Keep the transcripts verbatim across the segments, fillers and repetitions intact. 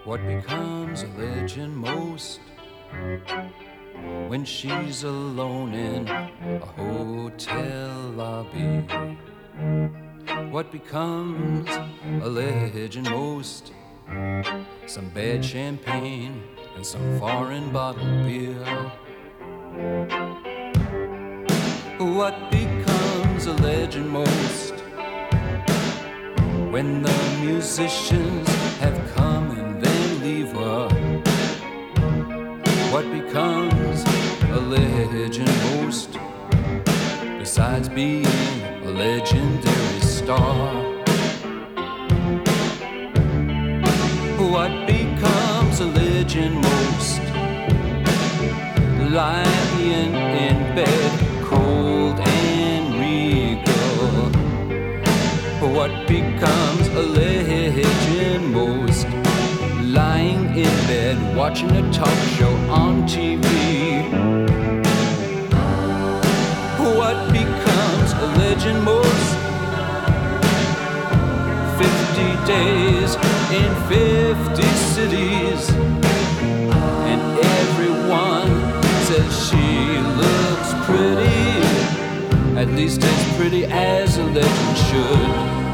What becomes a legend most when she's alone in a hotel lobby? What becomes a legend most? Some bad champagne and some foreign bottled beer. What becomes a legend most when the musicians have come and then leave her? What becomes a legend most besides being a legendary star? What becomes a legend most lying in bed, cold and regal? What becomes a legend most lying in bed watching a talk show on T V? What becomes a legend most? Fifty days in fifty cities, and everyone says she looks pretty, at least as pretty as a legend should.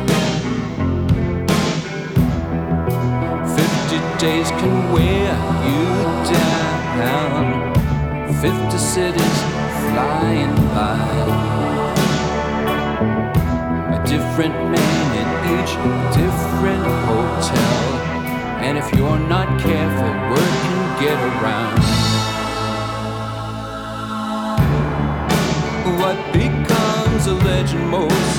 Fifty days can wear you down, fifty cities flying by, a different man in each different hotel, and if you're not careful, word can get around. What becomes a legend most?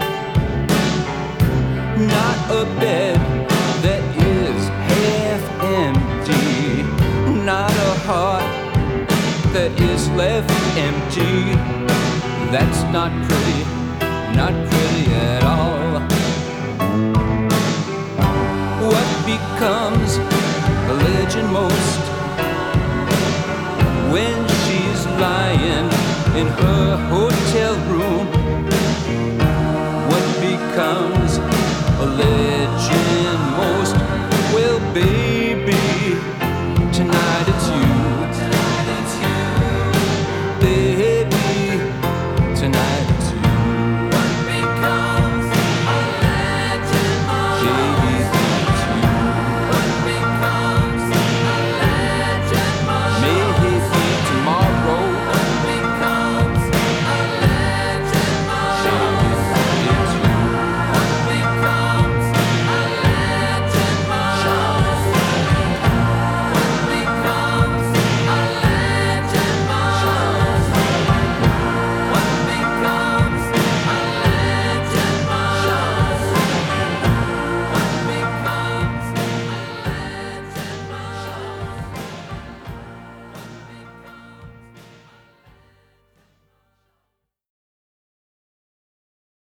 Not a bed that is half empty, not a heart that is left empty. That's not pretty, not pretty at all. What becomes a legend most when she's lying in her hotel